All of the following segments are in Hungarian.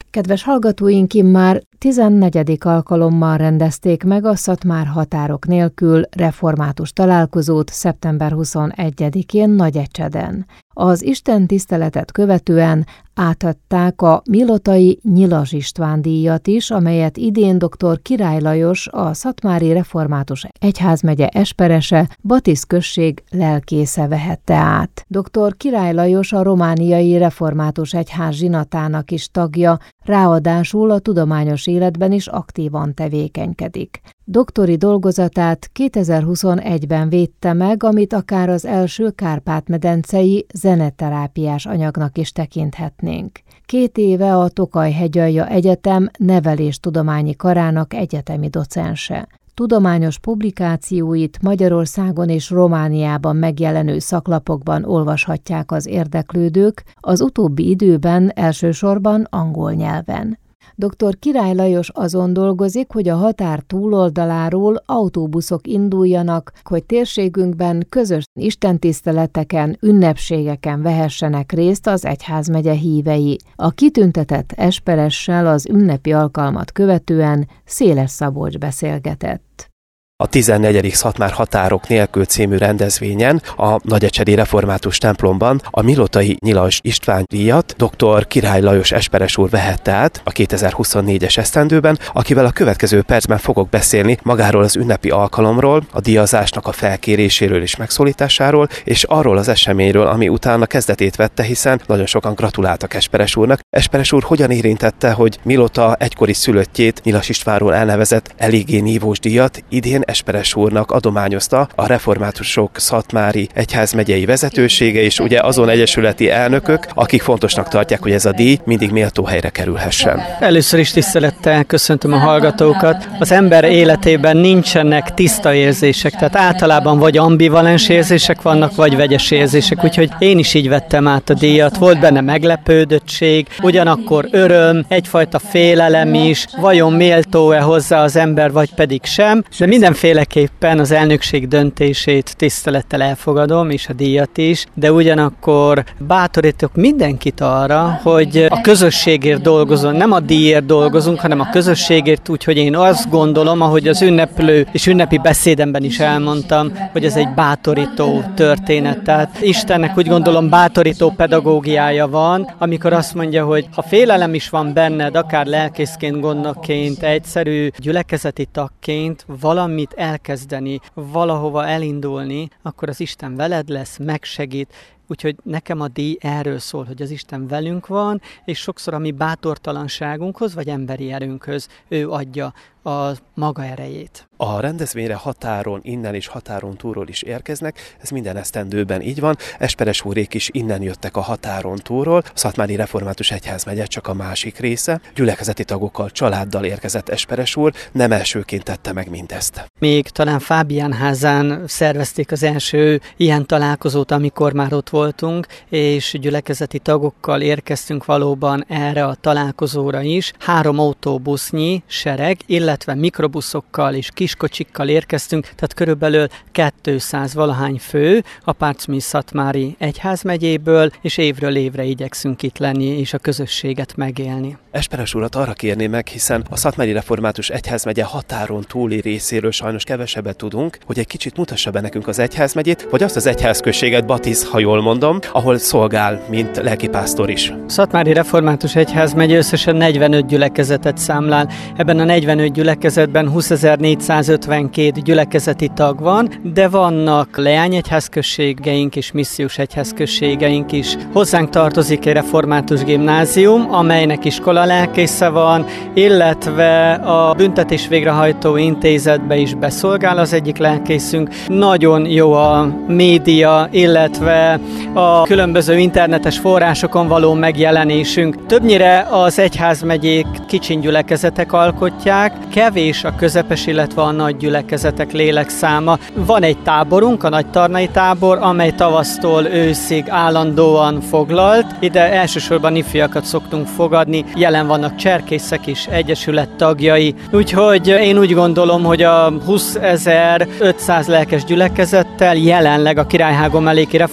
Kedves hallgatóink, immár 14. alkalommal rendezték meg a Szatmár határok nélkül református találkozót szeptember 21-én Nagyecseden. Az istentiszteletet követően átadták a Milotai Nyilas István díjat is, amelyet idén dr. Király Lajos, a Szatmári Református Egyházmegye esperese, Batisz község lelkésze vehette át. Dr. Király Lajos a Romániai Református Egyház zsinatának is tagja, ráadásul a tudományos életben is aktívan tevékenykedik. Doktori dolgozatát 2021-ben védte meg, amit akár az első kárpát-medencei zeneterápiás anyagnak is tekinthetnénk. 2 éve a Tokaj-Hegyalja Egyetem neveléstudományi karának egyetemi docense. Tudományos publikációit Magyarországon és Romániában megjelenő szaklapokban olvashatják az érdeklődők, az utóbbi időben elsősorban angol nyelven. Dr. Király Lajos azon dolgozik, hogy a határ túloldaláról autóbuszok induljanak, hogy térségünkben közös istentiszteleteken, ünnepségeken vehessenek részt az egyházmegye hívei. A kitüntetett esperessel az ünnepi alkalmat követően Széles Szabolcs beszélgetett. A 14. Szatmár határok nélkül című rendezvényen a Nagyecsedi Református templomban a Milotai Nyilas István díjat dr. Király Lajos esperes úr vehette át a 2024-es esztendőben, akivel a következő percben fogok beszélni magáról az ünnepi alkalomról, a díjazásnak a felkéréséről és megszólításáról, és arról az eseményről, ami utána kezdetét vette, hiszen nagyon sokan gratuláltak esperes úrnak. Esperes úr hogyan érintette, hogy Milota egykori szülöttjét, Nyilas Istvánról elnevezett eléggé nívós díjat idén esperes úrnak adományozta a Reformátusok Szatmári Egyházmegyei vezetősége, és ugye azon egyesületi elnökök, akik fontosnak tartják, hogy ez a díj mindig méltó helyre kerülhessen. Először is tisztelettel köszöntöm a hallgatókat. Az ember életében nincsenek tiszta érzések, tehát általában vagy ambivalens érzések vannak, vagy vegyes érzések, úgyhogy én is így vettem át a díjat. Volt benne meglepődöttség, ugyanakkor öröm, egyfajta félelem is, vajon méltó-e hozzá az ember, vagy pedig sem, de mindenféleképpen az elnökség döntését tisztelettel elfogadom, és a díjat is, de ugyanakkor bátorítok mindenkit arra, hogy a közösségért dolgozunk, nem a díjért dolgozunk, hanem a közösségért, úgyhogy én azt gondolom, ahogy az ünneplő és ünnepi beszédemben is elmondtam, hogy ez egy bátorító történet. Tehát Istennek úgy gondolom bátorító pedagógiája van, amikor azt mondja, hogy ha félelem is van benned, akár lelkészként, gondnokként, egyszerű gyülekezeti tagként, valamit elkezdeni, valahova elindulni, akkor az Isten veled lesz, megsegít. Úgyhogy nekem a díj erről szól, hogy az Isten velünk van, és sokszor a mi bátortalanságunkhoz, vagy emberi erőnkhöz ő adja a maga erejét. A rendezvényre határon innen és határon túlról is érkeznek, ez minden esztendőben így van. Esperes úrék is innen jöttek a határon túlról, a Szatmári Református Egyházmegye csak a másik része. Gyülekezeti tagokkal, családdal érkezett esperes úr, nem elsőként tette meg mindezt. Még talán Fábián házán szervezték az első ilyen találkozót, amikor már ott voltunk, és gyülekezeti tagokkal érkeztünk valóban erre a találkozóra is. 3 autóbusznyi sereg, illetve mikrobuszokkal és kiskocsikkal érkeztünk, tehát körülbelül 200 valahány fő a Párcmi-Szatmári Egyházmegyéből, és évről évre igyekszünk itt lenni és a közösséget megélni. Esperes urat arra kérné meg, hiszen a Szatmári Református Egyházmegye határon túli részéről sajnos kevesebbet tudunk, hogy egy kicsit mutassa be nekünk az egyházmegyét, vagy azt az egyházközséget, Batisz, ha jól mondom, ahol szolgál, mint lelkipásztor is. Szatmári Református Egyházmegye összesen 45 gyülekezetet számlál. Ebben a 45 gyülekezetben 20.452 gyülekezeti tag van, de vannak leányegyházközségeink és missziós egyházközségeink is. Hozzánk tartozik egy református gimnázium, amelynek iskola lelkésze van, illetve a büntetés végrehajtó intézetbe is beszolgál az egyik lelkészünk. Nagyon jó a média, illetve a különböző internetes forrásokon való megjelenésünk. Többnyire az egyházmegyék kicsin gyülekezetek alkotják, kevés a közepes, illetve a nagy gyülekezetek lélekszáma. Van egy táborunk, a Nagytarnai tábor, amely tavasztól őszig állandóan foglalt. Ide elsősorban ifjakat szoktunk fogadni, jelen vannak cserkészek is, egyesület tagjai. Úgyhogy én úgy gondolom, hogy a 20.500 lelkes gyülekezettel jelenleg a Királyhágón melléki református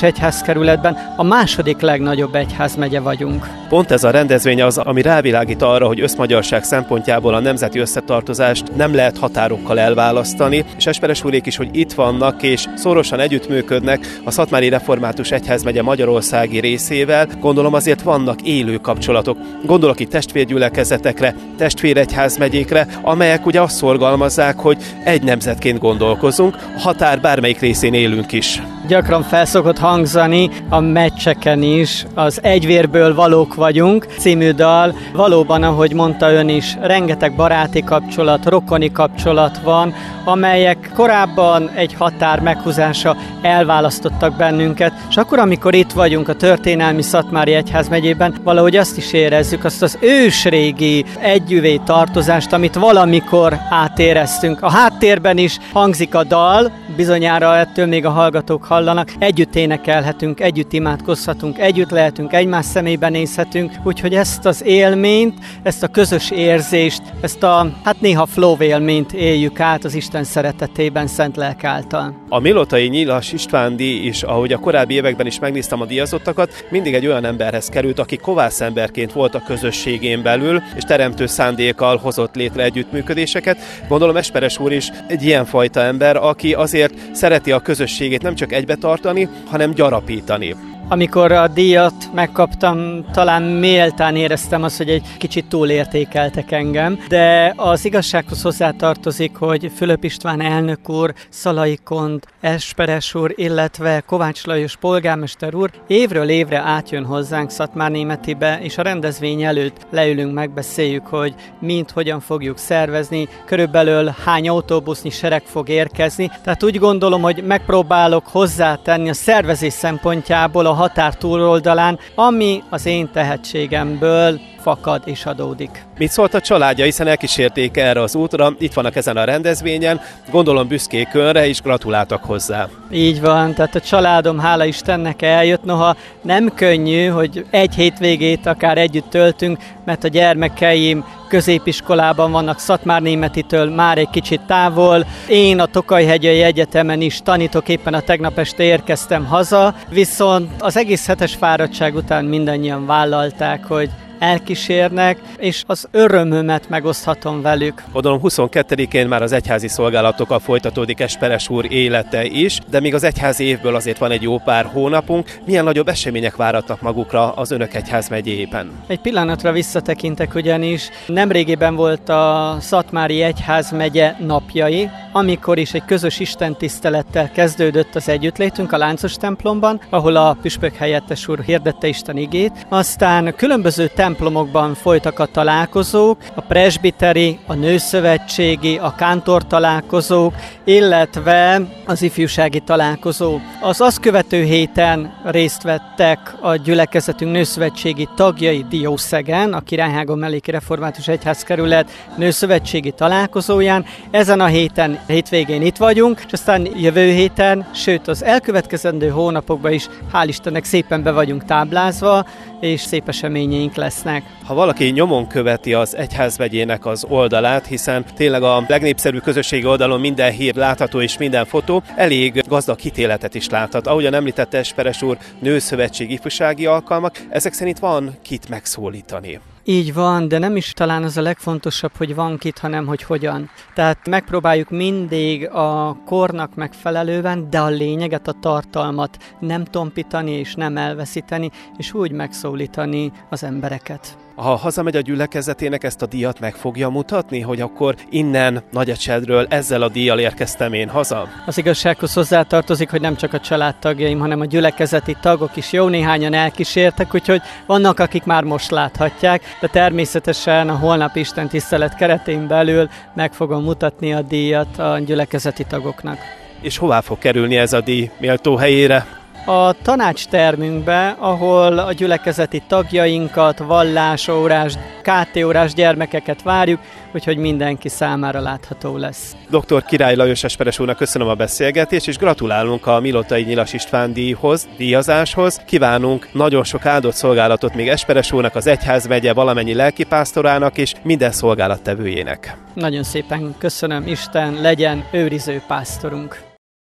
református egyházkerületben a második legnagyobb egyházmegye vagyunk. Pont ez a rendezvény az, ami rávilágít arra, hogy összmagyarság szempontjából a nemzeti összetartozást nem lehet határokkal elválasztani, és Esperes úrék is, hogy itt vannak és szorosan együttműködnek a Szatmári Református Egyházmegye magyarországi részével, gondolom azért vannak élő kapcsolatok. Gondolok itt testvérgyülekezetekre, testvéregyházmegyékre, amelyek ugye azt szorgalmazzák, hogy egy nemzetként gondolkozunk, a határ bármelyik részén élünk is. Gyakran felszokott hangzani a meccseken is, az Egyvérből valók vagyunk című dal. Valóban, ahogy mondta ön is, rengeteg baráti kapcsolat, rokoni kapcsolat van, amelyek korábban egy határ meghúzása elválasztottak bennünket, és akkor, amikor itt vagyunk a történelmi Szatmári Egyházmegyében, valahogy azt is érezzük, azt az ősrégi együvé tartozást, amit valamikor átéreztünk. A háttérben is hangzik a dal, bizonyára ettől még a hallgatók hallanak, együtt énekelhetünk, együtt imádkozhatunk, együtt lehetünk, egymás szemébe nézhetünk, úgyhogy ezt az élményt, ezt a közös érzést, ezt a néha flow élményt éljük át az Isten szeretetében, szent lelk által. A Milotai Nyilas István-díj is, ahogy a korábbi években is megnéztem a díjazottakat, mindig egy olyan emberhez került, aki kovász emberként volt a közösségén belül, és teremtő szándékkal hozott létre együttműködéseket. Gondolom Esperes úr is egy ilyenfajta ember, aki azért szereti a közösségét nem csak egybe tartani, hanem gyarapítani. Amikor a díjat megkaptam, talán méltán éreztem azt, hogy egy kicsit túlértékeltek engem, de az igazsághoz hozzátartozik, hogy Fülöp István elnök úr, Szalai Kont, Esperes úr, illetve Kovács Lajos polgármester úr évről évre átjön hozzánk Szatmárnémetibe, és a rendezvény előtt leülünk, megbeszéljük, hogy hogyan fogjuk szervezni, körülbelül hány autóbusznyi sereg fog érkezni. Tehát úgy gondolom, hogy megpróbálok hozzátenni a szervezés szempontjából a határ túloldalán, ami az én tehetségemből fakad és adódik. Mit szólt a családja, hiszen elkísérték erre az útra, itt vannak ezen a rendezvényen, gondolom büszkék önre, és gratuláltak hozzá. Így van, tehát a családom, hála Istennek, eljött, noha nem könnyű, hogy egy hétvégét akár együtt töltünk, mert a gyermekeim középiskolában vannak Szatmárnémetitől már egy kicsit távol. Én a Tokaj-hegyei Egyetemen is tanítok, éppen a tegnap este érkeztem haza, viszont az egész hetes fáradtság után mindannyian vállalták, hogy elkísérnek, és az örömömet megoszthatom velük. Gondolom 22-én már az egyházi szolgálatokkal folytatódik Esperes úr élete is, de még az egyházi évből azért van egy jó pár hónapunk. Milyen nagyobb események váratnak magukra az önök egyházmegyében? Egy pillanatra visszatekintek, ugyanis nemrégiben volt a Szatmári Egyházmegye napjai, amikor is egy közös istentisztelettel kezdődött az együttlétünk a Láncos templomban, ahol a püspök helyettes úr hirdette Isten igét. Aztán különböző templomokban folytak a találkozók, a presbiteri, a nőszövetségi, a kántor találkozók, illetve az ifjúsági találkozó. Az azt követő héten részt vettek a gyülekezetünk nőszövetségi tagjai Diószegen, a Királyhágon melléki református egyházkerület nőszövetségi találkozóján. Ezen a hétvégén itt vagyunk, és aztán jövő héten, sőt az elkövetkezendő hónapokban is, hál' Istennek szépen be vagyunk táblázva, és szép eseményeink lesznek. Ha valaki nyomon követi az egyházmegyének az oldalát, hiszen tényleg a legnépszerűbb közösségi oldalon minden hír látható és minden fotó, elég gazdag hitéletet is láthat. Ahogyan említette Esperes úr, nőszövetség, ifjúsági alkalmak, ezek szerint van kit megszólítani. Így van, de nem is talán az a legfontosabb, hogy van kit, hanem hogy hogyan. Tehát megpróbáljuk mindig a kornak megfelelően, de a lényeget, a tartalmat nem tompítani és nem elveszíteni, és úgy megszólítani az embereket. Ha hazamegy a gyülekezetének, ezt a díjat meg fogja mutatni, hogy akkor innen Nagyecsedről ezzel a díjjal érkeztem én haza? Az igazsághoz hozzátartozik, hogy nem csak a családtagjaim, hanem a gyülekezeti tagok is jó néhányan elkísértek, úgyhogy vannak, akik már most láthatják, de természetesen a holnapi istentisztelet keretén belül meg fogom mutatni a díjat a gyülekezeti tagoknak. És hová fog kerülni ez a díj méltó helyére? A tanácstermünkbe, ahol a gyülekezeti tagjainkat, vallásórás, KT-órás gyermekeket várjuk, úgyhogy mindenki számára látható lesz. Dr. Király Lajos Esperes úrnak köszönöm a beszélgetést, és gratulálunk a Milotai Nyilas István díjazáshoz. Kívánunk nagyon sok áldott szolgálatot még Esperes úrnak, az egyházmegye valamennyi lelkipásztorának és minden szolgálattevőjének. Nagyon szépen köszönöm, Isten legyen őriző pásztorunk.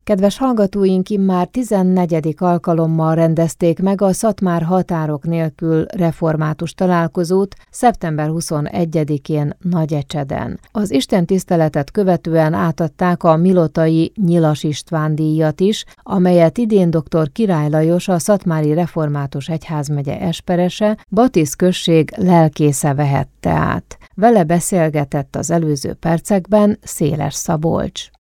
Kedves hallgatóink, immár 14. alkalommal rendezték meg a Szatmár határok nélkül református találkozót szeptember 21-én Nagyecseden. Az istentiszteletet követően átadták a milotai Nyilas István díjat is, amelyet idén dr. Király Lajos, a Szatmári Református Egyházmegye esperese, Batisz község lelkésze vehette át. Vele beszélgetett az előző percekben Széles Szabolcs.